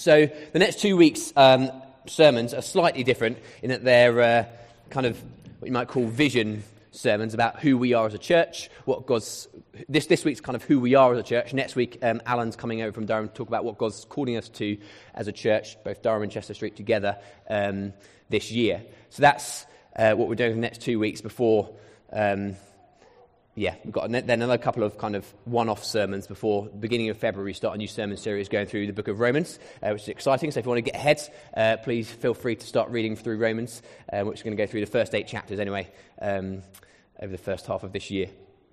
So the next 2 weeks' sermons are slightly different in that they're kind of what you might call vision sermons about who we are as a church, what God's... This week's kind of who we are as a church. Next week, Alan's coming over from Durham to talk about what God's calling us to as a church, both Durham and Chester Street together this year. So that's what we're doing for the next 2 weeks before... we've got then another couple of kind of one-off sermons before the beginning of February. We start a new sermon series going through the book of Romans, which is exciting. So if you want to get ahead, please feel free to start reading through Romans, which is going to go through the first 8 chapters anyway, over the first half of this year.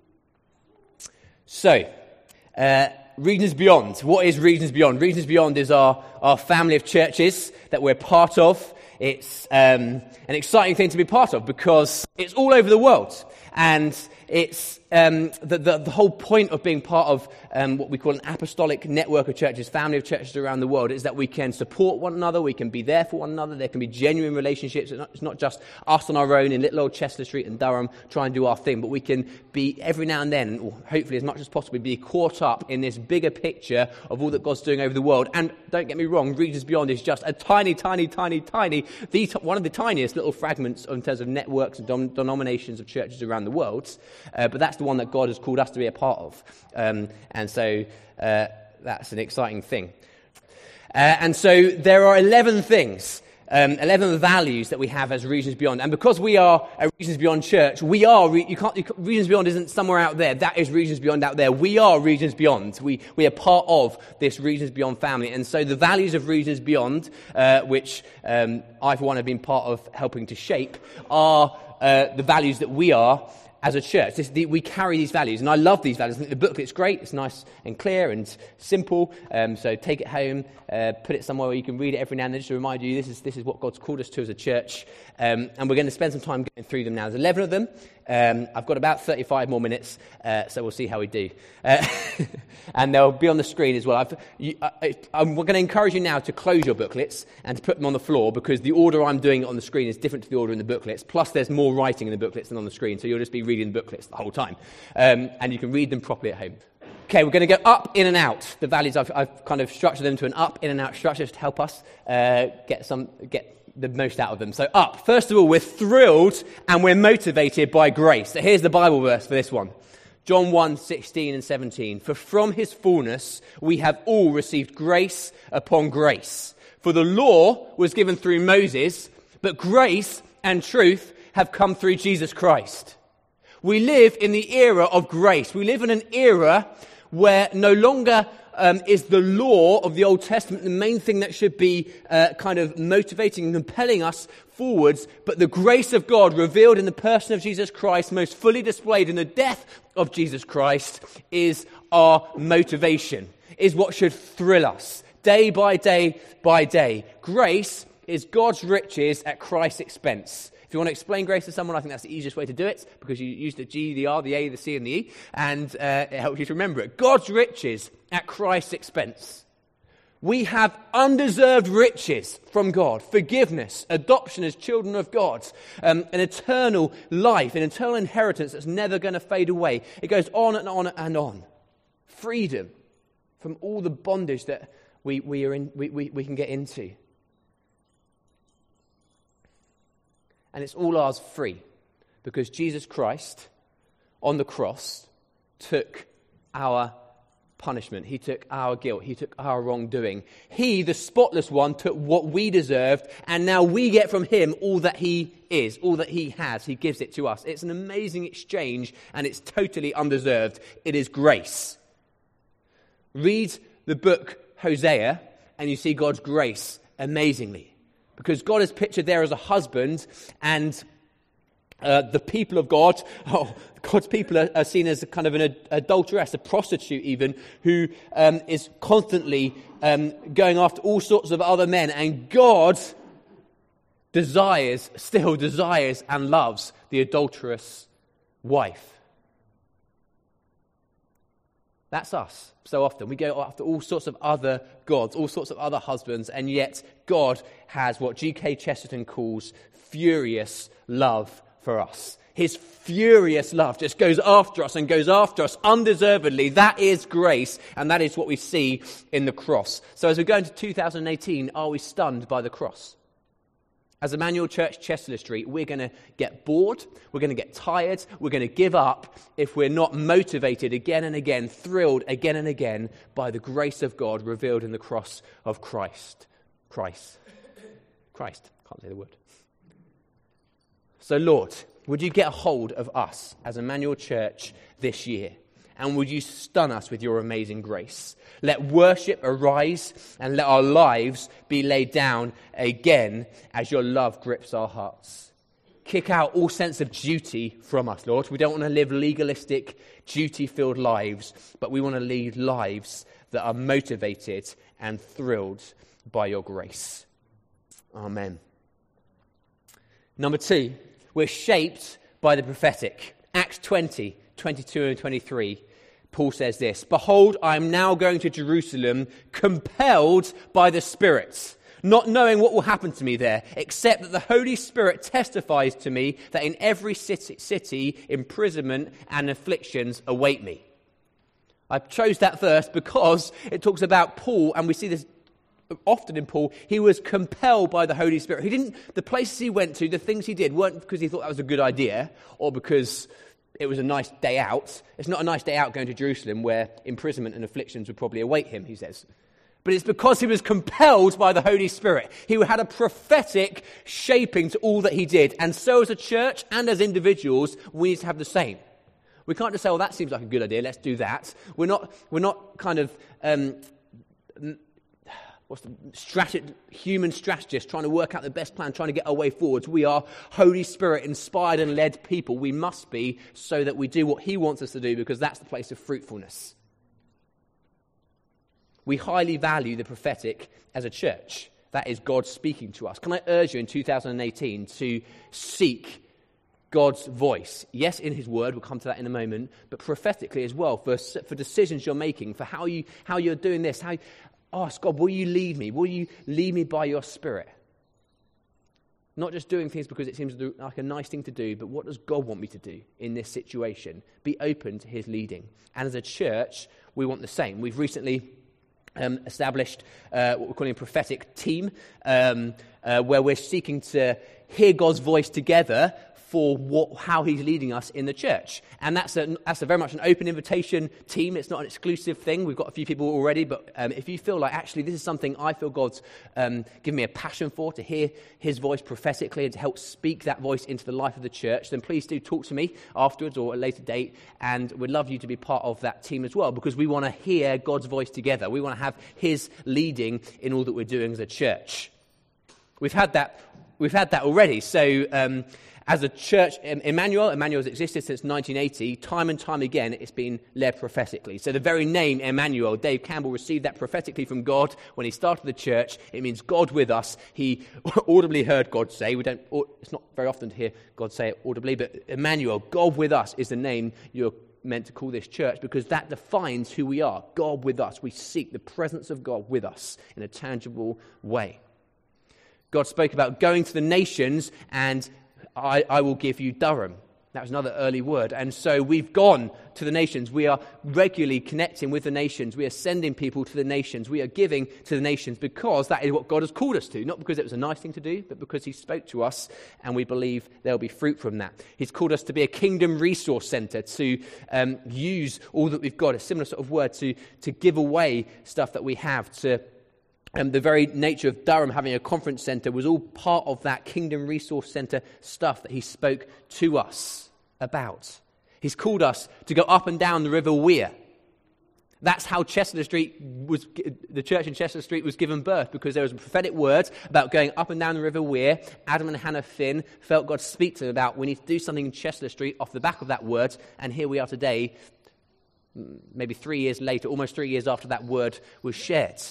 So, Regions Beyond. What is Regions Beyond? Regions Beyond is our family of churches that we're part of. It's an exciting thing to be part of because it's all over the world. And it's the whole point of being part of what we call an apostolic network of churches, family of churches around the world, is that we can support one another, we can be there for one another, there can be genuine relationships. It's not just us on our own in little old Chester Street and Durham trying to do our thing, but we can be every now and then, or hopefully as much as possible, be caught up in this bigger picture of all that God's doing over the world. And don't get me wrong, Regions Beyond is just a tiny, one of the tiniest little fragments in terms of networks and denominations of churches around the world, but that's the one that God has called us to be a part of. And so that's an exciting thing. And so there are 11 things, 11 values that we have as Regions Beyond. And because we are a Regions Beyond church, Regions Beyond isn't somewhere out there. That is Regions Beyond out there. We are Regions Beyond. We are part of this Regions Beyond family. And so the values of Regions Beyond, which I, for one, have been part of helping to shape, are the values that we are as a church. We carry these values, and I love these values. I think the booklet's great. It's nice and clear and simple. So take it home, put it somewhere where you can read it every now and then, just to remind you this is what God's called us to as a church. And we're going to spend some time going through them now. There's 11 of them. I've got about 35 more minutes, so we'll see how we do. And they'll be on the screen as well. I'm going to encourage you now to close your booklets and to put them on the floor, because the order I'm doing it on the screen is different to the order in the booklets. Plus, there's more writing in the booklets than on the screen, so you'll just be reading the booklets the whole time. And you can read them properly at home. Okay, we're going to go up, in and out. The values, I've kind of structured them to an up, in and out structure to help us get the most out of them. So up. First of all, we're thrilled and we're motivated by grace. So here's the Bible verse for this one. John 1, 16 and 17. For from his fullness we have all received grace upon grace. For the law was given through Moses, but grace and truth have come through Jesus Christ. We live in the era of grace. We live in an era where no longer is the law of the Old Testament the main thing that should be kind of motivating and compelling us forwards, but the grace of God revealed in the person of Jesus Christ, most fully displayed in the death of Jesus Christ, is our motivation, is what should thrill us day by day by day. Grace is God's riches at Christ's expense. If you want to explain grace to someone, I think that's the easiest way to do it, because you use the G, the R, the A, the C, and the E, and it helps you to remember it. God's riches at Christ's expense. We have undeserved riches from God, forgiveness, adoption as children of God, an eternal life, an eternal inheritance that's never going to fade away. It goes on and on and on. Freedom from all the bondage that we can get into. And it's all ours free, because Jesus Christ on the cross took our punishment. He took our guilt. He took our wrongdoing. He, the spotless one, took what we deserved, and now we get from him all that he is, all that he has. He gives it to us. It's an amazing exchange, and it's totally undeserved. It is grace. Read the book Hosea, and you see God's grace amazingly. Because God is pictured there as a husband, and the people of God, God's people are seen as a kind of an adulteress, a prostitute even, who is constantly going after all sorts of other men. And God still desires and loves the adulterous wife. That's us. So often we go after all sorts of other gods, all sorts of other husbands, and yet God has what G.K. Chesterton calls furious love for us. His furious love just goes after us and goes after us undeservedly. That is grace, and that is what we see in the cross. So as we go into 2018, are we stunned by the cross? As Emmanuel Church, Chester Street, we're going to get bored, we're going to get tired, we're going to give up if we're not motivated again and again, thrilled again and again by the grace of God revealed in the cross of Christ. Christ. Can't say the word. So Lord, would you get a hold of us as Emmanuel Church this year? And would you stun us with your amazing grace? Let worship arise and let our lives be laid down again as your love grips our hearts. Kick out all sense of duty from us, Lord. We don't want to live legalistic, duty-filled lives, but we want to lead lives that are motivated and thrilled by your grace. Amen. Number 2, we're shaped by the prophetic. Acts 20, 22 and 23. Paul says this, "Behold, I am now going to Jerusalem, compelled by the Spirit, not knowing what will happen to me there, except that the Holy Spirit testifies to me that in every city imprisonment and afflictions await me." I chose that verse because it talks about Paul, and we see this often in Paul. He was compelled by the Holy Spirit. The places he went to, the things he did, weren't because he thought that was a good idea or because it was a nice day out. It's not a nice day out going to Jerusalem where imprisonment and afflictions would probably await him, he says. But it's because he was compelled by the Holy Spirit. He had a prophetic shaping to all that he did. And so as a church and as individuals, we need to have the same. We can't just say, "Oh, that seems like a good idea, let's do that." We're not kind of human strategists trying to work out the best plan, trying to get our way forwards. We are Holy Spirit inspired and led people. We must be, so that we do what he wants us to do, because that's the place of fruitfulness. We highly value the prophetic as a church. That is God speaking to us. Can I urge you in 2018 to seek God's voice? Yes, in his word, we'll come to that in a moment, but prophetically as well, for decisions you're making, for how you're doing this, ask God, will you lead me? Will you lead me by your Spirit? Not just doing things because it seems like a nice thing to do, but what does God want me to do in this situation? Be open to his leading. And as a church, we want the same. We've recently established what we're calling a prophetic team, where we're seeking to hear God's voice together for how he's leading us in the church. And that's a very much an open invitation team. It's not an exclusive thing. We've got a few people already, but if you feel like, actually, this is something I feel God's given me a passion for, to hear his voice prophetically and to help speak that voice into the life of the church, then please do talk to me afterwards or at a later date, and we'd love you to be part of that team as well, because we want to hear God's voice together. We want to have his leading in all that we're doing as a church. We've had that already. So as a church, Emmanuel's existed since 1980. Time and time again, it's been led prophetically. So the very name Emmanuel, Dave Campbell received that prophetically from God when he started the church. It means God with us. He audibly heard God say. It's not very often to hear God say it audibly, but Emmanuel, God with us, is the name you're meant to call this church, because that defines who we are. God with us. We seek the presence of God with us in a tangible way. God spoke about going to the nations, and I will give you Durham. That was another early word. And so we've gone to the nations. We are regularly connecting with the nations. We are sending people to the nations. We are giving to the nations because that is what God has called us to. Not because it was a nice thing to do, but because he spoke to us and we believe there will be fruit from that. He's called us to be a kingdom resource centre, to use all that we've got, a similar sort of word, to give away stuff that we have, to the very nature of Durham having a conference centre was all part of that Kingdom Resource Centre stuff that he spoke to us about. He's called us to go up and down the River Wear. That's how the church in Chester Street was given birth, because there was a prophetic word about going up and down the River Wear. Adam and Hannah Finn felt God speak to them about, we need to do something in Chester Street off the back of that word, and here we are today, maybe 3 years later, almost 3 years after that word was shared.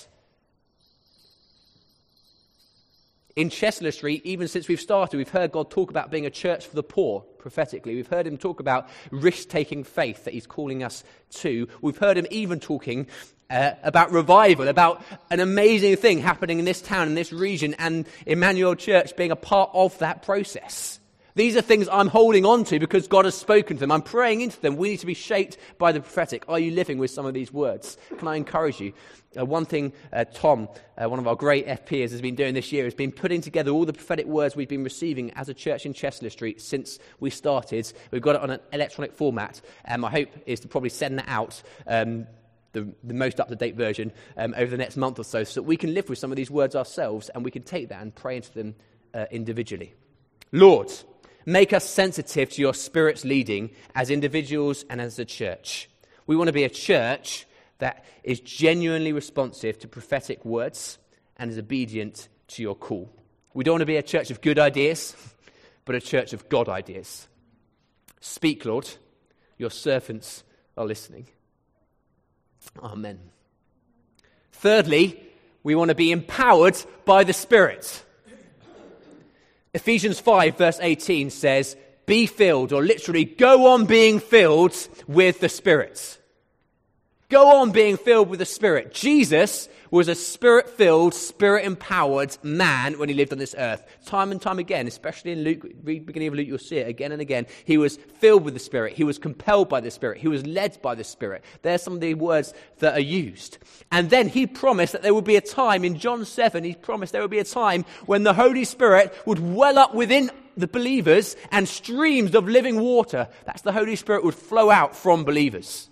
In Chester Street, even since we've started, we've heard God talk about being a church for the poor, prophetically. We've heard him talk about risk-taking faith that he's calling us to. We've heard him even talking about revival, about an amazing thing happening in this town, in this region, and Emmanuel Church being a part of that process. These are things I'm holding on to because God has spoken to them. I'm praying into them. We need to be shaped by the prophetic. Are you living with some of these words? Can I encourage you? One thing Tom, one of our great FPs, has been doing this year has been putting together all the prophetic words we've been receiving as a church in Chester Street since we started. We've got it on an electronic format. My hope is to probably send that out, the most up-to-date version, over the next month or so that we can live with some of these words ourselves and we can take that and pray into them individually. Lord, make us sensitive to your Spirit's leading as individuals and as a church. We want to be a church that is genuinely responsive to prophetic words and is obedient to your call. We don't want to be a church of good ideas, but a church of God ideas. Speak, Lord. Your servants are listening. Amen. Thirdly, we want to be empowered by the Spirit. Ephesians 5 verse 18 says, be filled, or literally go on being filled with the Spirit. Go on being filled with the Spirit. Jesus was a Spirit-filled, Spirit-empowered man when he lived on this earth. Time and time again, especially in Luke, read the beginning of Luke, you'll see it again and again. He was filled with the Spirit. He was compelled by the Spirit. He was led by the Spirit. There's some of the words that are used. And then he promised that there would be a time, in John 7, he promised there would be a time when the Holy Spirit would well up within the believers and streams of living water. That's the Holy Spirit would flow out from believers.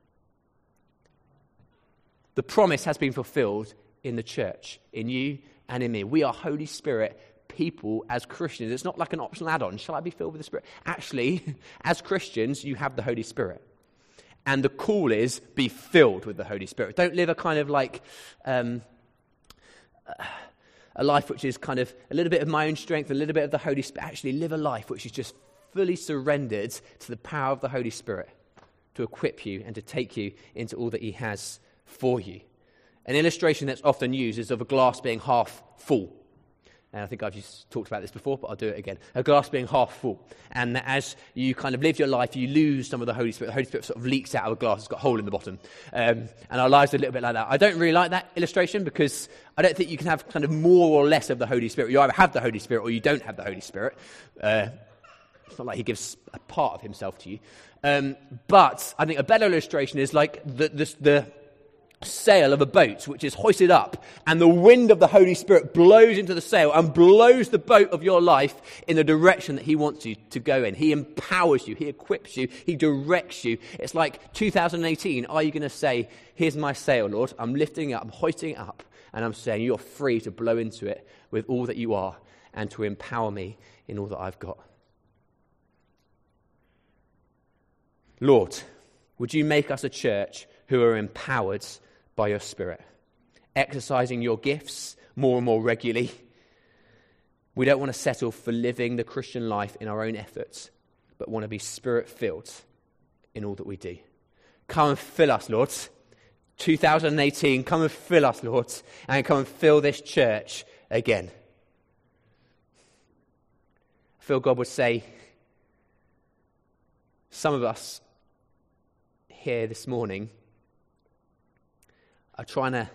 The promise has been fulfilled in the church, in you and in me. We are Holy Spirit people as Christians. It's not like an optional add-on. Shall I be filled with the Spirit? Actually, as Christians, you have the Holy Spirit. And the call is be filled with the Holy Spirit. Don't live a kind of like a life which is kind of a little bit of my own strength, a little bit of the Holy Spirit. Actually, live a life which is just fully surrendered to the power of the Holy Spirit to equip you and to take you into all that he has for you. An illustration that's often used is of a glass being half full. And I think I've just talked about this before, but I'll do it again. A glass being half full. And as you kind of live your life, you lose some of the Holy Spirit. The Holy Spirit sort of leaks out of a glass. It's got a hole in the bottom. And our lives are a little bit like that. I don't really like that illustration because I don't think you can have kind of more or less of the Holy Spirit. You either have the Holy Spirit or you don't have the Holy Spirit. It's not like he gives a part of himself to you. But I think a better illustration is like the sail of a boat which is hoisted up, and the wind of the Holy Spirit blows into the sail and blows the boat of your life in the direction that he wants you to go in. He empowers you, he equips you, he directs you. It's like 2018. Are you going to say, here's my sail, Lord, I'm lifting it up, I'm hoisting it up, and I'm saying you're free to blow into it with all that you are and to empower me in all that I've got. Lord, would you make us a church who are empowered by your Spirit, exercising your gifts more and more regularly. We don't want to settle for living the Christian life in our own efforts, but want to be Spirit-filled in all that we do. Come and fill us, Lord. 2018, come and fill us, Lord, and come and fill this church again. I feel God would say, some of us here this morning are trying to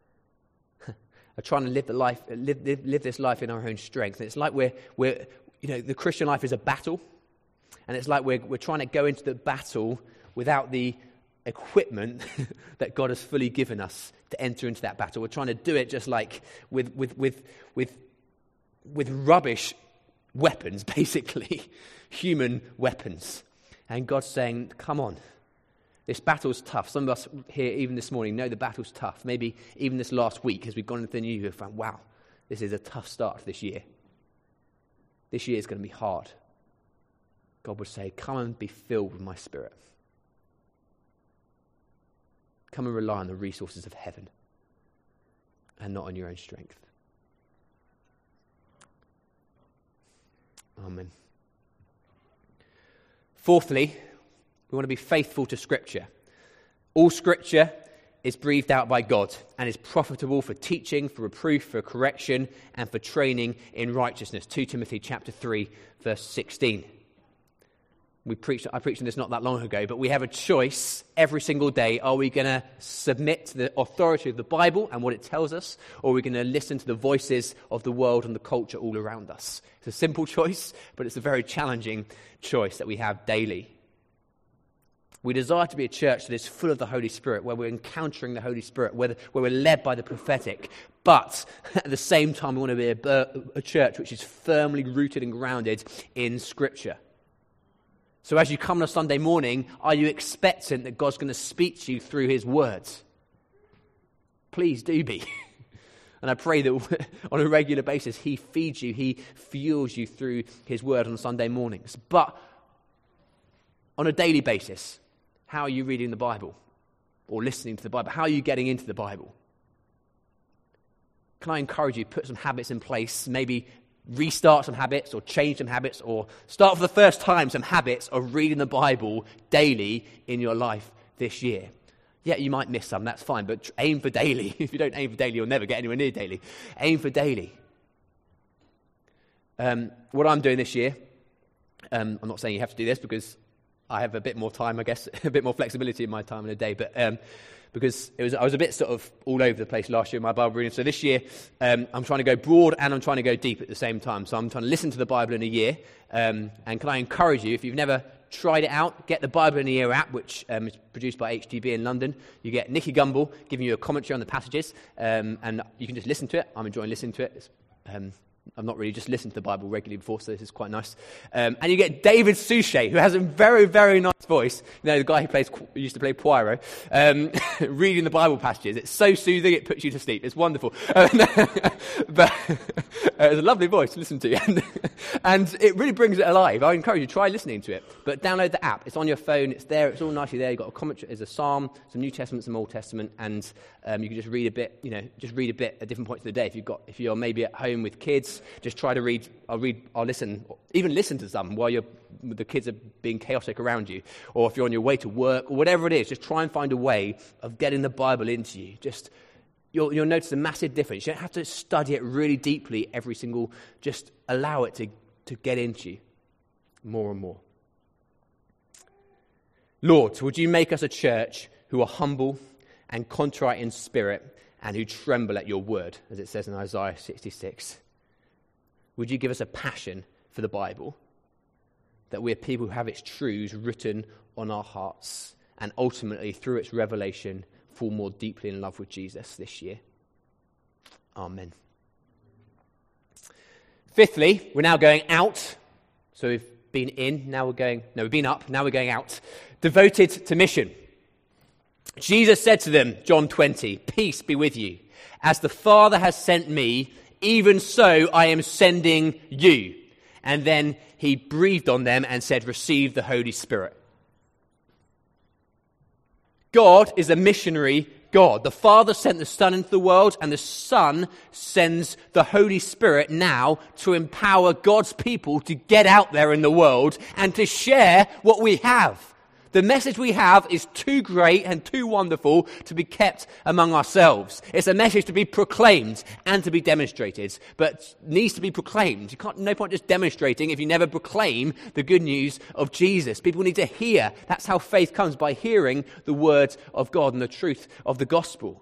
live this life in our own strength. And it's like we're the Christian life is a battle, and it's like we're trying to go into the battle without the equipment that God has fully given us to enter into that battle. We're trying to do it just like with rubbish weapons, basically, human weapons. And God's saying, come on. This battle's tough. Some of us here, even this morning, know the battle's tough. Maybe even this last week, as we've gone into the new year, we've found, wow, this is a tough start to this year. This year is going to be hard. God would say, come and be filled with my Spirit. Come and rely on the resources of heaven and not on your own strength. Amen. Fourthly, we want to be faithful to Scripture. All Scripture is breathed out by God and is profitable for teaching, for reproof, for correction, and for training in righteousness. 2 Timothy chapter 3, verse 16. I preached on this not that long ago, but we have a choice every single day. Are we going to submit to the authority of the Bible and what it tells us, or are we going to listen to the voices of the world and the culture all around us? It's a simple choice, but it's a very challenging choice that we have daily. We desire to be a church that is full of the Holy Spirit, where we're encountering the Holy Spirit, where we're led by the prophetic. But at the same time, we want to be a church which is firmly rooted and grounded in Scripture. So as you come on a Sunday morning, are you expectant that God's going to speak to you through his words? Please do be. And I pray that on a regular basis, he feeds you, he fuels you through his word on Sunday mornings. But on a daily basis, how are you reading the Bible? Or listening to the Bible? How are you getting into the Bible? Can I encourage you to put some habits in place, maybe restart some habits or change some habits or start for the first time some habits of reading the Bible daily in your life this year. Yeah, you might miss some, that's fine, but aim for daily. If you don't aim for daily, you'll never get anywhere near daily. Aim for daily. What I'm doing this year, I'm not saying you have to do this because I have a bit more time, I guess, a bit more flexibility in my time in a day, but because I was a bit sort of all over the place last year in my Bible reading. So this year, I'm trying to go broad and I'm trying to go deep at the same time. So I'm trying to listen to the Bible in a year. And can I encourage you, if you've never tried it out, get the Bible in a Year app, which is produced by HTB in London. You get Nicky Gumbel giving you a commentary on the passages, and you can just listen to it. I'm enjoying listening to it. I've not really just listened to the Bible regularly before, so this is quite nice. And you get David Suchet, who has a very, very nice voice. You know, the guy who used to play Poirot, reading the Bible passages. It's so soothing, it puts you to sleep. It's wonderful. But it's a lovely voice to listen to. And it really brings it alive. I encourage you to try listening to it. But download the app. It's on your phone. It's there. It's all nicely there. You've got a commentary. There's a Psalm, some New Testament, some Old Testament. And you can just read a bit, at different points of the day. If you're maybe at home with kids, just try to read. I'll listen, even listen to some while the kids are being chaotic around you, or if you're on your way to work, or whatever it is. Just try and find a way of getting the Bible into you. You'll notice a massive difference. You don't have to study it really deeply every single. Just allow it to get into you more and more. Lord, would you make us a church who are humble and contrite in spirit and who tremble at your word, as it says in Isaiah 66. Would you give us a passion for the Bible, that we're people who have its truths written on our hearts and ultimately, through its revelation, fall more deeply in love with Jesus this year. Amen. Fifthly, we're now going out. So we've been in, we've been up, now we're going out. Devoted to mission. Jesus said to them, John 20, "Peace be with you. As the Father has sent me, even so I am sending you." And then he breathed on them and said, "Receive the Holy Spirit." God is a missionary God. The Father sent the Son into the world, and the Son sends the Holy Spirit now to empower God's people to get out there in the world and to share what we have. The message we have is too great and too wonderful to be kept among ourselves. It's a message to be proclaimed and to be demonstrated, but needs to be proclaimed. No point just demonstrating if you never proclaim the good news of Jesus. People need to hear. That's how faith comes, by hearing the word of God and the truth of the gospel.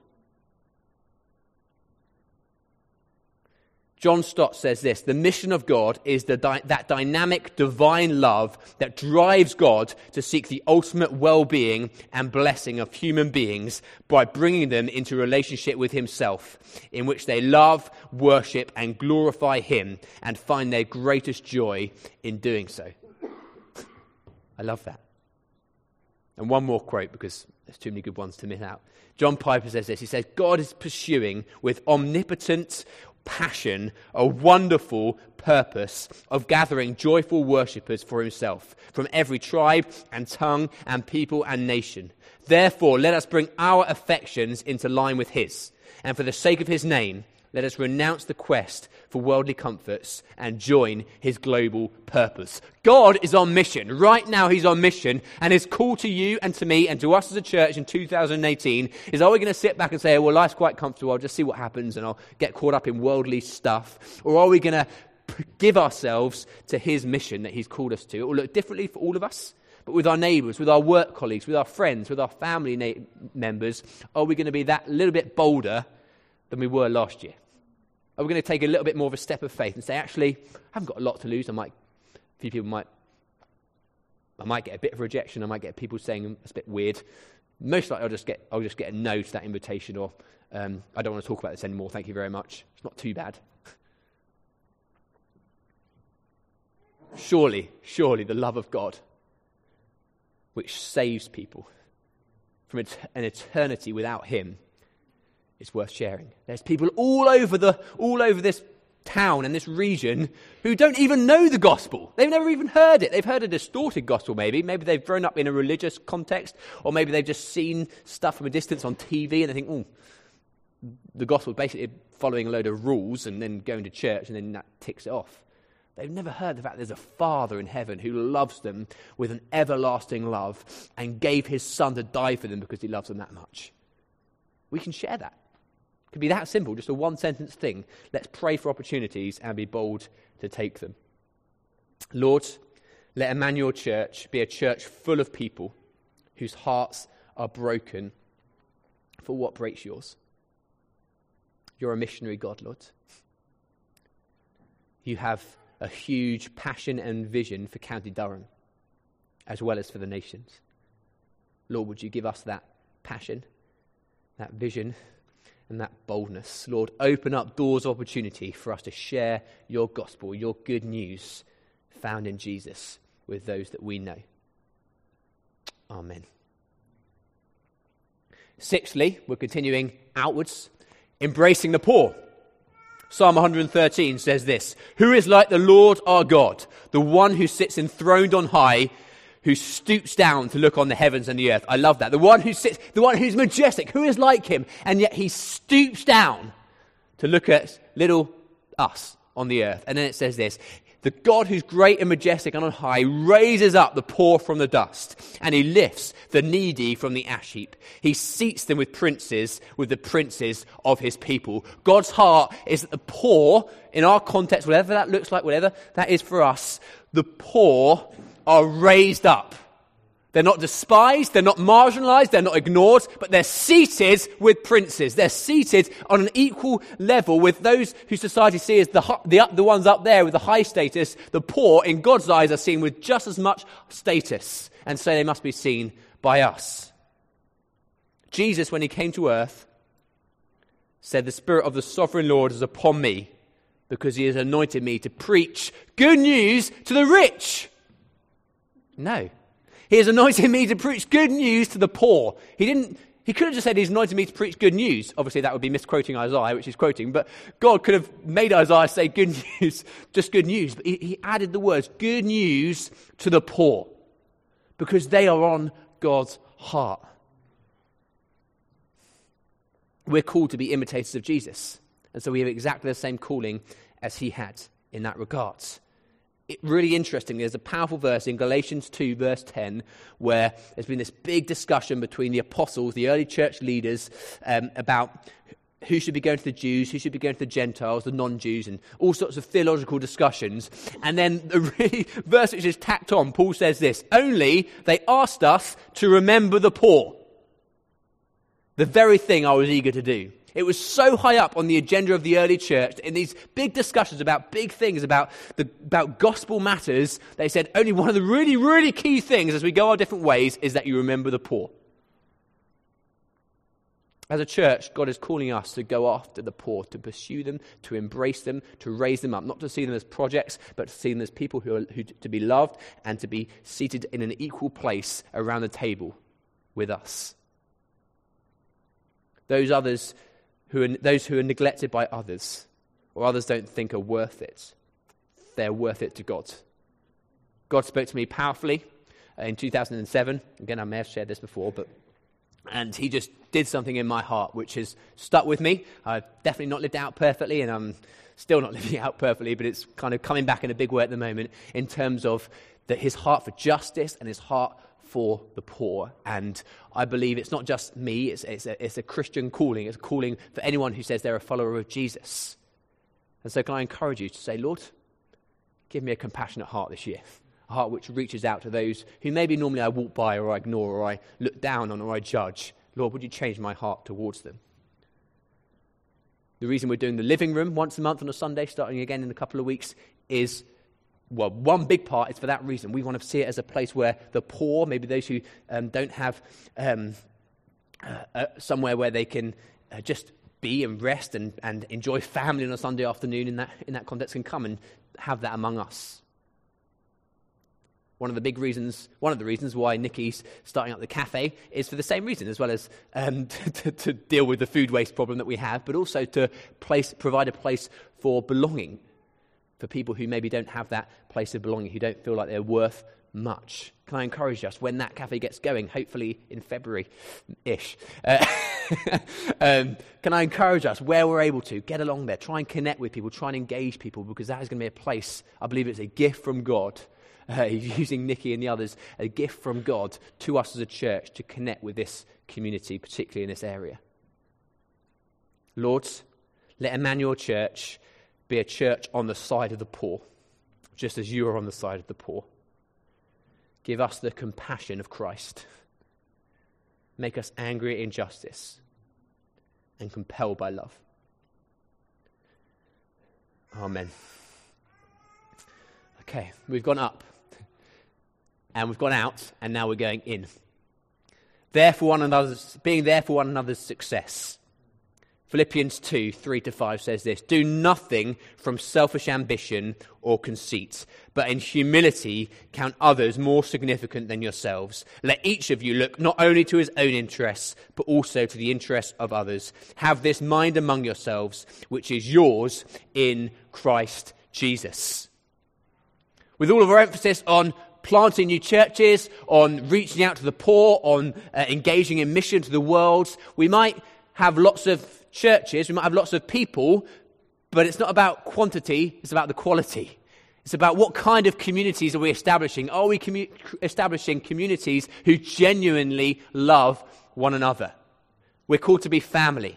John Stott says this: the mission of God is that dynamic divine love that drives God to seek the ultimate well-being and blessing of human beings by bringing them into relationship with himself, in which they love, worship, and glorify him and find their greatest joy in doing so. I love that. And one more quote, because there's too many good ones to miss out. John Piper says this. He says, God is pursuing with omnipotent passion a wonderful purpose of gathering joyful worshippers for himself from every tribe and tongue and people and nation. Therefore, let us bring our affections into line with his, and for the sake of his name, let us renounce the quest for worldly comforts and join his global purpose. God is on mission. Right now he's on mission, and his call to you and to me and to us as a church in 2018 is, are we going to sit back and say, well, life's quite comfortable, I'll just see what happens and I'll get caught up in worldly stuff? Or are we going to give ourselves to his mission that he's called us to. It will look differently for all of us, but with our neighbours, with our work colleagues, with our friends, with our family members, are we going to be that little bit bolder than we were last year? Are we going to take a little bit more of a step of faith and say, actually, I haven't got a lot to lose. I might get a bit of rejection. I might get people saying it's a bit weird. Most likely I'll just get a no to that invitation, or I don't want to talk about this anymore. Thank you very much. It's not too bad. Surely the love of God, which saves people from an eternity without him, is worth sharing. There's people all over this town and this region who don't even know the gospel. They've never even heard it. They've heard a distorted gospel maybe. Maybe they've grown up in a religious context, or maybe they've just seen stuff from a distance on TV and they think, oh, the gospel is basically following a load of rules and then going to church and then that ticks it off. They've never heard the fact there's a Father in heaven who loves them with an everlasting love and gave his Son to die for them because he loves them that much. We can share that. It could be that simple, just a one-sentence thing. Let's pray for opportunities and be bold to take them. Lord, let Emmanuel Church be a church full of people whose hearts are broken for what breaks yours. You're a missionary God, Lord. You have a huge passion and vision for County Durham, as well as for the nations. Lord, would you give us that passion, that vision, and that boldness? Lord, open up doors of opportunity for us to share your gospel, your good news found in Jesus with those that we know. Amen. Sixthly, we're continuing outwards, embracing the poor. Psalm 113 says this: "Who is like the Lord our God, the one who sits enthroned on high, who stoops down to look on the heavens and the earth." I love that. The one who's majestic. Who is like him? And yet he stoops down to look at little us on the earth. And then it says this: "The God who's great and majestic and on high raises up the poor from the dust, and he lifts the needy from the ash heap. He seats them with the princes of his people." God's heart is that the poor, in our context, whatever that looks like, whatever that is for us, the poor are raised up. They're not despised, they're not marginalized, they're not ignored, but they're seated with princes. They're seated on an equal level with those who society sees as the ones up there with the high status. The poor, in God's eyes, are seen with just as much status, and so they must be seen by us. Jesus, when he came to earth, said, "The Spirit of the Sovereign Lord is upon me, because he has anointed me to preach good news to the rich." No. He has anointed me to preach good news to the poor. He could have just said he's anointed me to preach good news. Obviously, that would be misquoting Isaiah, which he's quoting. But God could have made Isaiah say good news, just good news. But he added the words, good news to the poor, because they are on God's heart. We're called to be imitators of Jesus. And so we have exactly the same calling as he had in that regard. Really interesting, there's a powerful verse in Galatians 2 verse 10 where there's been this big discussion between the apostles, the early church leaders, about who should be going to the Jews, who should be going to the Gentiles, the non-Jews, and all sorts of theological discussions. And then the verse which is tacked on, Paul says this: "Only they asked us to remember the poor, the very thing I was eager to do." It was so high up on the agenda of the early church, in these big discussions about big things, about gospel matters, they said only one of the really, really key things as we go our different ways is that you remember the poor. As a church, God is calling us to go after the poor, to pursue them, to embrace them, to raise them up, not to see them as projects, but to see them as people who to be loved and to be seated in an equal place around the table with us. Those who are neglected by others, or others don't think are worth it, they're worth it to God. God spoke to me powerfully in 2007. Again, I may have shared this before, and he just did something in my heart which has stuck with me. I've definitely not lived it out perfectly, and I'm still not living it out perfectly, but it's kind of coming back in a big way at the moment in terms of his heart for justice and his heart for the poor. And I believe it's not just me, it's a Christian calling. It's a calling for anyone who says they're a follower of Jesus. And so can I encourage you to say, Lord, give me a compassionate heart this year. A heart which reaches out to those who maybe normally I walk by or I ignore or I look down on or I judge. Lord, would you change my heart towards them? The reason we're doing the living room once a month on a Sunday, starting again in a couple of weeks, is, well, one big part is for that reason. We want to see it as a place where the poor, maybe those who don't have somewhere where they can just be and rest and enjoy family on a Sunday afternoon in that context, can come and have that among us. One of the reasons why Nikki's starting up the cafe is for the same reason, as well as to deal with the food waste problem that we have, but also to provide a place for belonging for people who maybe don't have that place of belonging, who don't feel like they're worth much. Can I encourage us, when that cafe gets going, hopefully in February-ish, can I encourage us, where we're able to, get along there, try and connect with people, try and engage people, because that is going to be a place, I believe it's a gift from God, using Nikki and the others, a gift from God to us as a church to connect with this community, particularly in this area. Lord, let Emmanuel Church be a church on the side of the poor, just as you are on the side of the poor. Give us the compassion of Christ. Make us angry at injustice and compelled by love. Amen. Okay, we've gone up and we've gone out and now we're going in. Being there for one another's success. Philippians 2, 3-5 says this: do nothing from selfish ambition or conceit, but in humility count others more significant than yourselves. Let each of you look not only to his own interests, but also to the interests of others. Have this mind among yourselves, which is yours in Christ Jesus. With all of our emphasis on planting new churches, on reaching out to the poor, on engaging in mission to the world, we might have lots of churches, we might have lots of people, but it's not about quantity, it's about the quality. It's about what kind of communities are we establishing. Are we establishing communities who genuinely love one another? We're called to be family.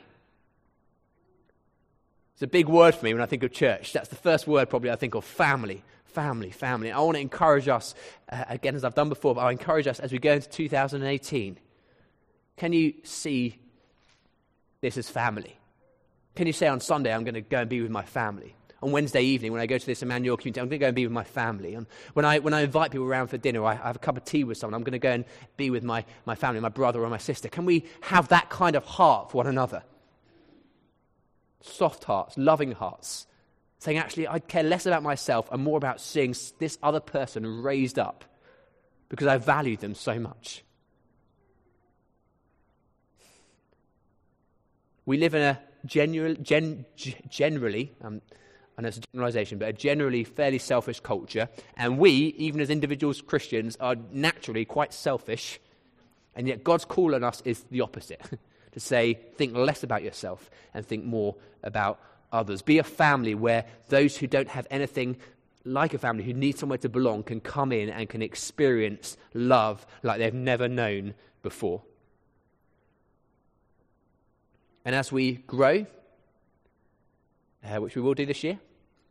It's a big word for me when I think of church. That's the first word probably I think of: family. Family. I want to encourage us, again, as I've done before, but I'll encourage us as we go into 2018. Can you see this as family? Can you say on Sunday, I'm going to go and be with my family? On Wednesday evening, when I go to this Emmanuel community, I'm going to go and be with my family. And when I invite people around for dinner, or I have a cup of tea with someone, I'm going to go and be with my family, my brother or my sister. Can we have that kind of heart for one another? Soft hearts, loving hearts. Saying, actually, I care less about myself and more about seeing this other person raised up because I value them so much. We live in a generally, I know it's a generalization, but a generally fairly selfish culture. And we, even as individuals, Christians, are naturally quite selfish. And yet God's call on us is the opposite. To say, think less about yourself and think more about others. Be a family where those who don't have anything like a family, who need somewhere to belong, can come in and can experience love like they've never known before. And as we grow, which we will do this year,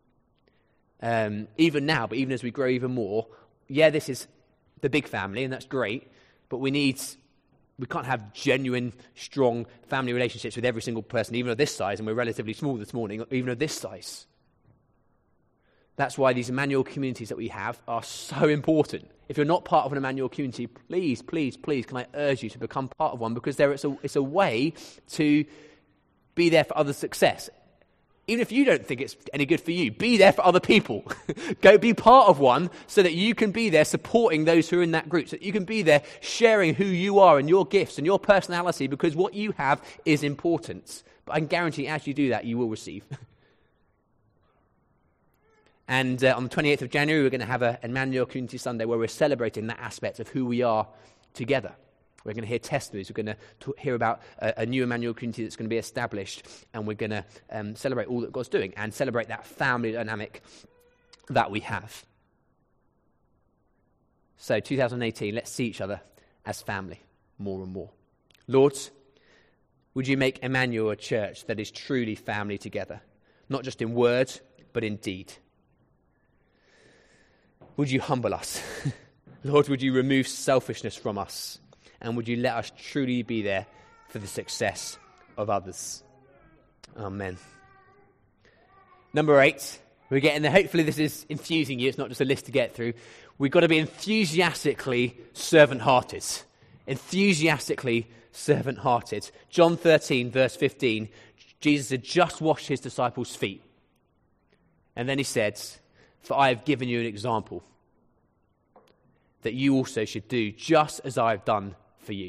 even now, but even as we grow even more, this is the big family, and that's great, but we can't have genuine, strong family relationships with every single person, even of this size, and we're relatively small this morning, even of this size. That's why these Emmanuel communities that we have are so important. If you're not part of an Emmanuel community, please, can I urge you to become part of one, because it's a way to be there for others' success. Even if you don't think it's any good for you, be there for other people. Go be part of one so that you can be there supporting those who are in that group, so that you can be there sharing who you are and your gifts and your personality, because what you have is important. But I can guarantee as you do that, you will receive. And on the 28th of January, we're going to have an Emmanuel Community Sunday where we're celebrating that aspect of who we are together. We're going to hear testimonies. We're going to hear about a new Emmanuel community that's going to be established, and we're going to celebrate all that God's doing and celebrate that family dynamic that we have. So 2018, let's see each other as family more and more. Lord, would you make Emmanuel a church that is truly family together, not just in word, but in deed. would you humble us? Lord, would you remove selfishness from us? And would you let us truly be there for the success of others? Amen. Number 8, we're getting there. Hopefully this is infusing you. It's not just a list to get through. We've got to be enthusiastically servant-hearted. Enthusiastically servant-hearted. John 13, verse 15, Jesus had just washed his disciples' feet. And then he said, "For I have given you an example that you also should do just as I have done for you."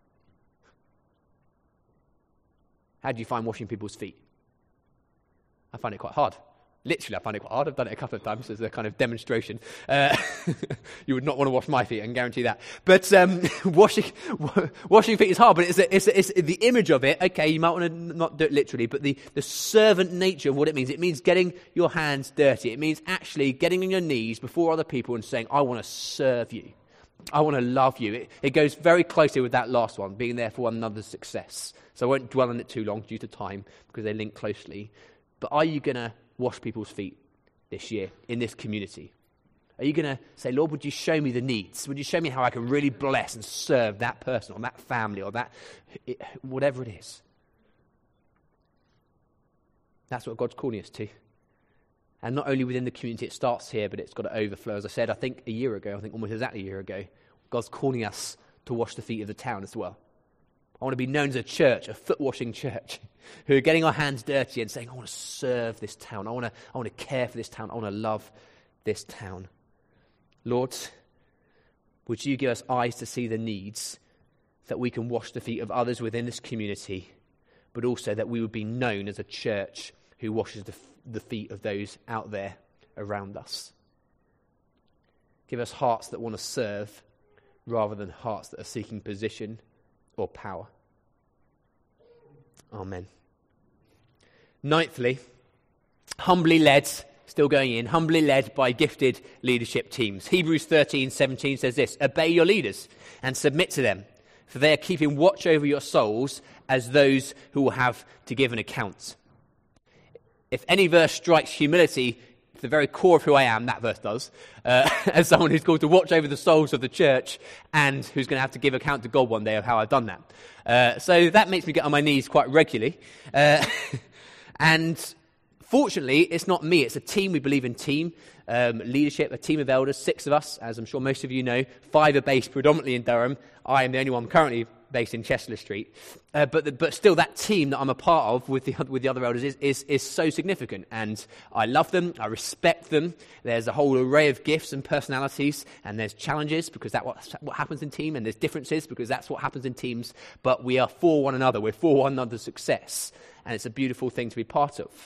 How do you find washing people's feet? I find it quite hard. Literally, I find it quite hard. I've done it a couple of times as a kind of demonstration. You would not want to wash my feet, I can guarantee that. But washing feet is hard, but it's the image of it. Okay, you might want to not do it literally, but the servant nature of what it means. It means getting your hands dirty. It means actually getting on your knees before other people and saying, "I want to serve you. I want to love you." It goes very closely with that last one, being there for one another's success. So I won't dwell on it too long due to time, because they link closely. But are you going to wash people's feet this year in this community? Are you going to say, "Lord, would you show me the needs? Would you show me how I can really bless and serve that person or that family or that, whatever it is?" That's what God's calling us to. And not only within the community, it starts here, but it's got to overflow. As I said, I think almost exactly a year ago, God's calling us to wash the feet of the town as well. I want to be known as a church, a foot-washing church, who are getting our hands dirty and saying, "I want to serve this town. I want to care for this town. I want to love this town." Lord, would you give us eyes to see the needs, that we can wash the feet of others within this community, but also that we would be known as a church who washes the feet of those out there around us. Give us hearts that want to serve rather than hearts that are seeking position or power. Amen. Ninthly, humbly led by gifted leadership teams. Hebrews 13:17 says this: "Obey your leaders and submit to them, for they are keeping watch over your souls as those who will have to give an account." If any verse strikes humility to the very core of who I am, that verse does, as someone who's called to watch over the souls of the church and who's going to have to give account to God one day of how I've done that. So that makes me get on my knees quite regularly. And fortunately, it's not me. It's a team. We believe in team leadership, a team of elders, 6 of us, as I'm sure most of you know. 5 are based predominantly in Durham. I am the only one currently based in Chester Street. But still, that team that I'm a part of with the other elders is so significant. And I love them. I respect them. There's a whole array of gifts and personalities. And there's challenges, because that's what happens in team. And there's differences, because that's what happens in teams. But we are for one another. We're for one another's success. And it's a beautiful thing to be part of.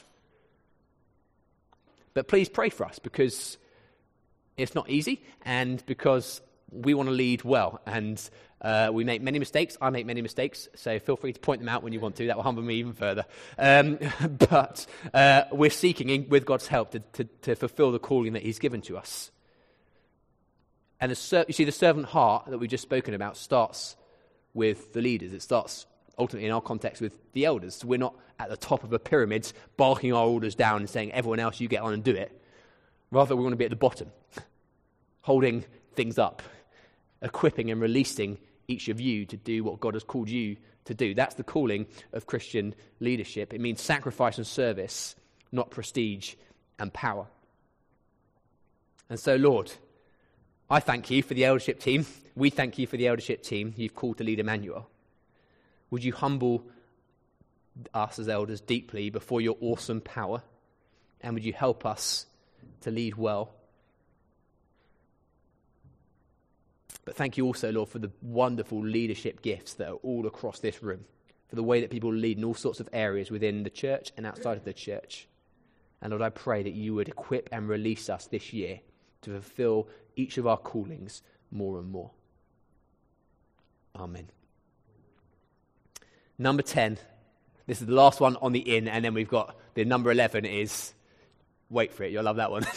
But please pray for us, because it's not easy, and because we want to lead well. And we make many mistakes. I make many mistakes, so feel free to point them out when you want to. That will humble me even further. But we're seeking, with God's help, to fulfill the calling that he's given to us. And you see, the servant heart that we've just spoken about starts with the leaders. It starts, ultimately, in our context, with the elders. So we're not at the top of a pyramid barking our orders down and saying, "Everyone else, you get on and do it." Rather, we want to be at the bottom, holding things up, equipping and releasing each of you to do what God has called you to do. That's the calling of Christian leadership. It means sacrifice and service, not prestige and power. And so, Lord, I thank you for the eldership team. We thank you for the eldership team you've called to lead Emmanuel. Would you humble us as elders deeply before your awesome power? And would you help us to lead well? But thank you also, Lord, for the wonderful leadership gifts that are all across this room, for the way that people lead in all sorts of areas within the church and outside of the church. And Lord, I pray that you would equip and release us this year to fulfill each of our callings more and more. Amen. Number 10. This is the last one on the in, and then we've got the number 11 is, wait for it, you'll love that one.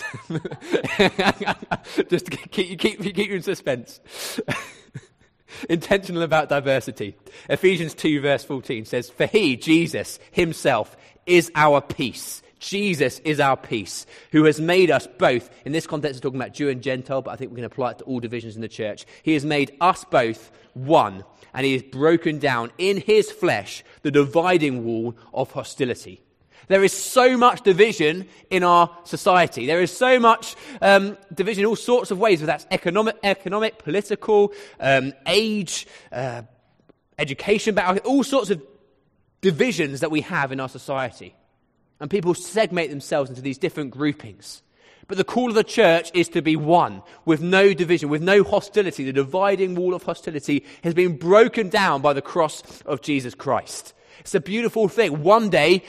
Just to keep you in suspense. Intentional about diversity. Ephesians 2 verse 14 says, "For he, Jesus, himself, is our peace, Jesus is our peace, who has made us both, in this context we're talking about Jew and Gentile, but I think we can apply it to all divisions in the church. He has made us both one, and he has broken down in his flesh the dividing wall of hostility. There is so much division in our society. There is so much division in all sorts of ways, whether that's economic, political, age, education, all sorts of divisions that we have in our society. And people segment themselves into these different groupings. But the call of the church is to be one, with no division, with no hostility. The dividing wall of hostility has been broken down by the cross of Jesus Christ. It's a beautiful thing. One day,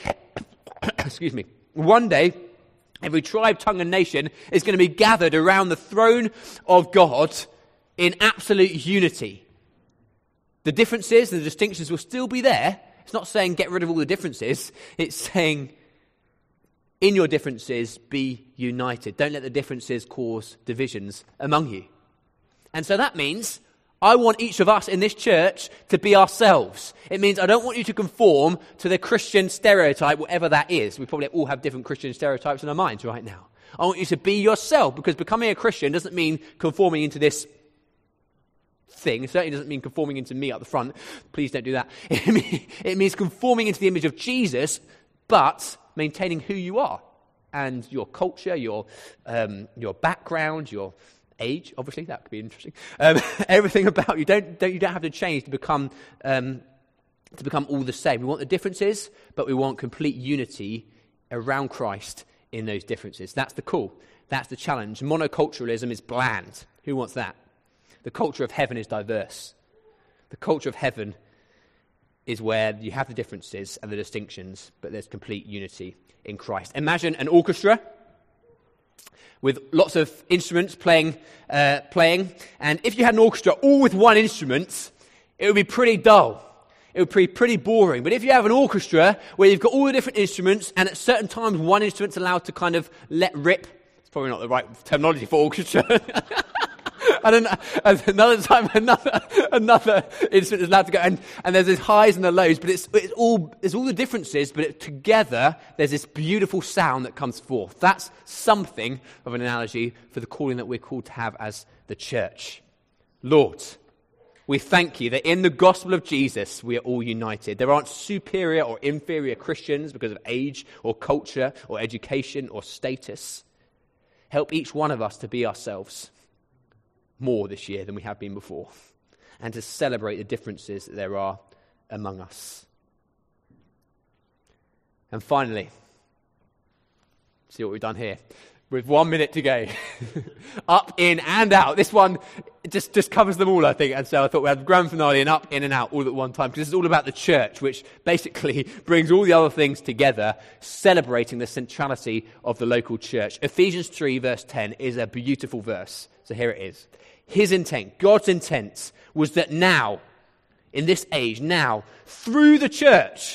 every tribe, tongue, and nation is going to be gathered around the throne of God in absolute unity. The differences and the distinctions will still be there. It's not saying get rid of all the differences. It's saying in your differences be united. Don't let the differences cause divisions among you. And so that means I want each of us in this church to be ourselves. It means I don't want you to conform to the Christian stereotype, whatever that is. We probably all have different Christian stereotypes in our minds right now. I want you to be yourself, because becoming a Christian doesn't mean conforming into this thing. It certainly doesn't mean conforming into me up the front. Please don't do that. It means conforming into the image of Jesus, but maintaining who you are and your culture, your background, your age. Obviously, that could be interesting. Everything about you. You don't have to change to become all the same. We want the differences, but we want complete unity around Christ in those differences. That's the call. That's the challenge. Monoculturalism is bland. Who wants that? The culture of heaven is diverse. The culture of heaven is where you have the differences and the distinctions, but there's complete unity in Christ. Imagine an orchestra with lots of instruments playing, and if you had an orchestra all with one instrument, it would be pretty dull. It would be pretty boring. But if you have an orchestra where you've got all the different instruments, and at certain times one instrument's allowed to kind of let rip, it's probably not the right terminology for orchestra. And another time, another instrument is allowed to go, and there's the highs and the lows, but it's all the differences, but together there's this beautiful sound that comes forth. That's something of an analogy for the calling that we're called to have as the church. Lord, we thank you that in the gospel of Jesus we are all united. There aren't superior or inferior Christians because of age or culture or education or status. Help each one of us to be ourselves more this year than we have been before, and to celebrate the differences that there are among us. And finally, see what we've done here. With 1 minute to go. Up, in, and out. This one just covers them all, I think. And so I thought we had the grand finale and up, in, and out all at one time, because this is all about the church, which basically brings all the other things together, celebrating the centrality of the local church. Ephesians 3 verse 10 is a beautiful verse. So here it is. His intent, God's intent, was that now, in this age, now, through us,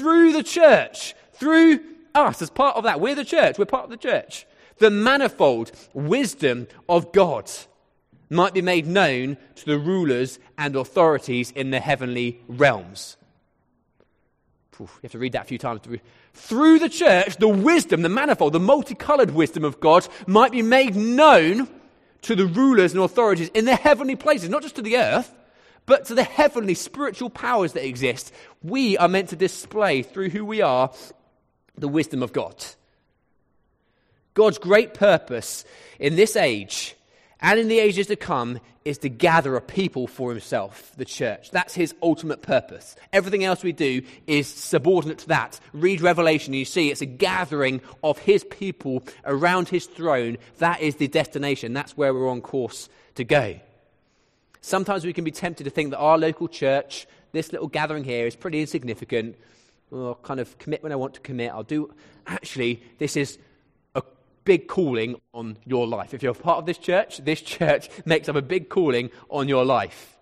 as part of that, we're the church, we're part of the church, the manifold wisdom of God might be made known to the rulers and authorities in the heavenly realms. You have to read that a few times. Through the church, the wisdom, the manifold, the multicolored wisdom of God might be made known to the rulers and authorities in the heavenly places, not just to the earth, but to the heavenly spiritual powers that exist. We are meant to display through who we are the wisdom of God. God's great purpose in this age and in the ages to come is to gather a people for himself, the church. That's his ultimate purpose. Everything else we do is subordinate to that. Read Revelation and you see it's a gathering of his people around his throne. That is the destination. That's where we're on course to go. Sometimes we can be tempted to think that our local church, this little gathering here, is pretty insignificant. I'll kind of commit when I want to commit. Actually, this is big calling on your life. If you're a part of this church makes up a big calling on your life.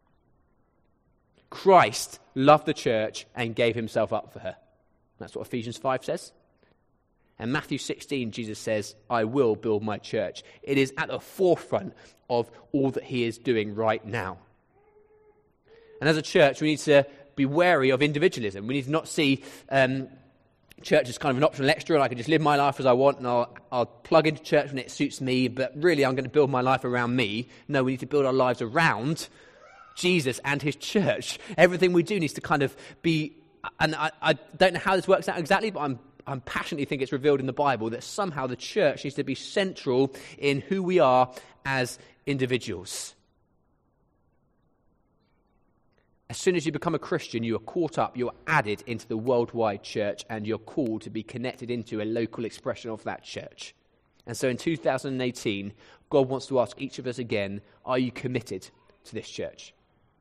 Christ loved the church and gave himself up for her. That's what Ephesians 5 says. And Matthew 16, Jesus says, I will build my church. It is at the forefront of all that he is doing right now. And as a church, we need to be wary of individualism. We need to not see church is kind of an optional extra and I can just live my life as I want and I'll plug into church when it suits me, but really I'm going to build my life around me. No, we need to build our lives around Jesus and his church. Everything we do needs to kind of be, and I don't know how this works out exactly, but I'm passionately think it's revealed in the Bible that somehow the church needs to be central in who we are as individuals. As soon as you become a Christian, you are caught up, you are added into the worldwide church, and you're called to be connected into a local expression of that church. And so in 2018, God wants to ask each of us again, are you committed to this church?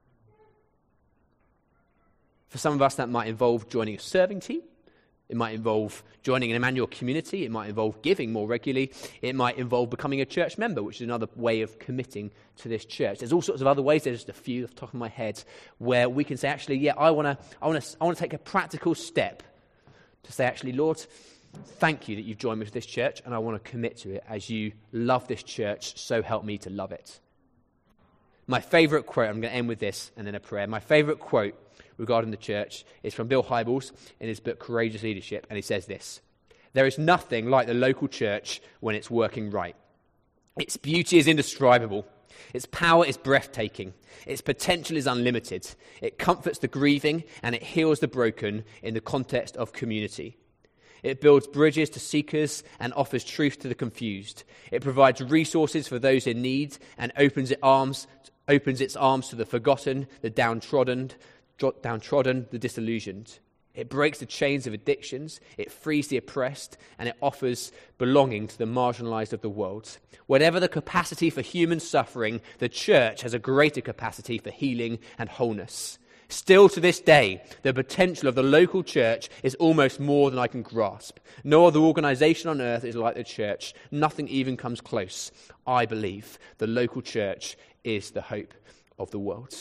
For some of us, that might involve joining a serving team. It might involve joining an Emmanuel community. It might involve giving more regularly. It might involve becoming a church member, which is another way of committing to this church. There's all sorts of other ways. There's just a few off the top of my head where we can say, actually, yeah, I want to take a practical step to say, actually, Lord, thank you that you've joined me to this church, and I want to commit to it as you love this church, so help me to love it. My favourite quote, I'm going to end with this and then a prayer. My favourite quote regarding the church is from Bill Hybels in his book Courageous Leadership, and he says this: there is nothing like the local church when it's working right. Its beauty is indescribable. Its power is breathtaking. Its potential is unlimited. It comforts the grieving and it heals the broken in the context of community. It builds bridges to seekers and offers truth to the confused. It provides resources for those in need and opens its arms to the forgotten, the downtrodden, the disillusioned. It breaks the chains of addictions, it frees the oppressed, and it offers belonging to the marginalized of the world. Whatever the capacity for human suffering, the church has a greater capacity for healing and wholeness. Still to this day, the potential of the local church is almost more than I can grasp. No other organization on earth is like the church. Nothing even comes close. I believe the local church is the hope of the world.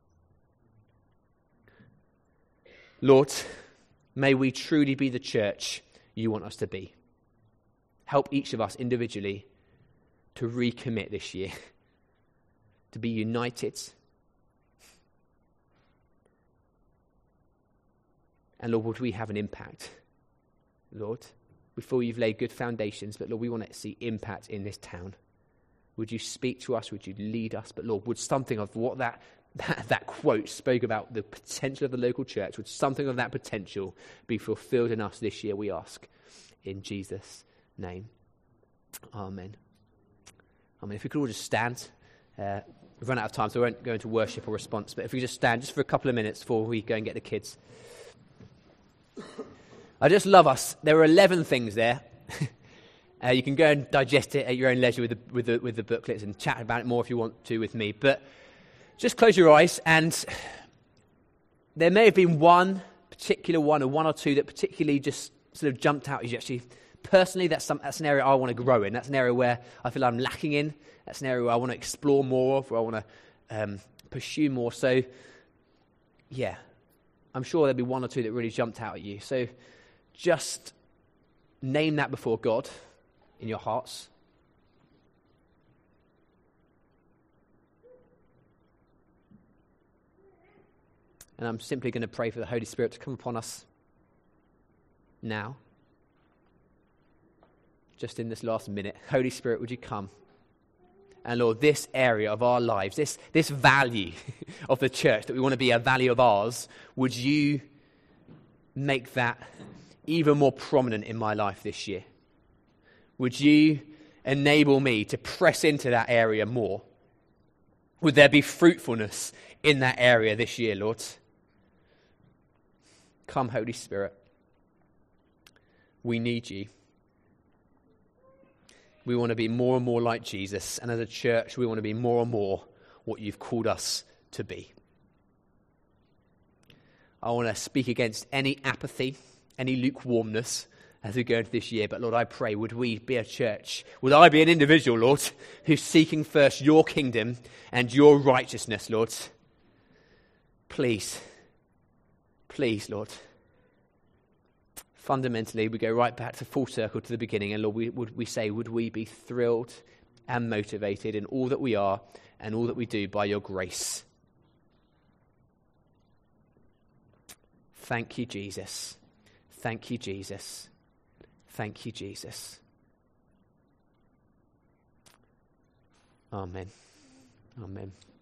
Lord, may we truly be the church you want us to be. Help each of us individually to recommit this year, to be united. And Lord, would we have an impact? Lord, we feel you've laid good foundations, but Lord, we want to see impact in this town. Would you speak to us? Would you lead us? But Lord, would something of what that quote spoke about the potential of the local church, would something of that potential be fulfilled in us this year, we ask, in Jesus' name. Amen. Amen. If we could all just stand. We've run out of time, so we won't go into worship or response, but if we just stand just for a couple of minutes before we go and get the kids. I just love us. There are 11 things there. You can go and digest it at your own leisure with the booklets and chat about it more if you want to with me. But just close your eyes, and there may have been one particular one or one or two that particularly just sort of jumped out as you actually. Personally, that's an area I want to grow in. That's an area where I feel I'm lacking in. That's an area where I want to explore more of, where I want to pursue more. So, yeah, I'm sure there'll be one or two that really jumped out at you. So just name that before God in your hearts. And I'm simply going to pray for the Holy Spirit to come upon us now. Just in this last minute. Holy Spirit, would you come? And Lord, this area of our lives, this value of the church that we want to be a value of ours, would you make that even more prominent in my life this year? Would you enable me to press into that area more? Would there be fruitfulness in that area this year, Lord? Come, Holy Spirit. We need you. We want to be more and more like Jesus, and as a church, we want to be more and more what you've called us to be. I want to speak against any apathy, any lukewarmness as we go into this year, but Lord, I pray, would we be a church, would I be an individual, Lord, who's seeking first your kingdom and your righteousness, Lord? Please, Lord. Fundamentally, we go right back to full circle to the beginning, and Lord, would we be thrilled and motivated in all that we are and all that we do by your grace? Thank you, Jesus. Thank you, Jesus. Thank you, Jesus. Amen. Amen.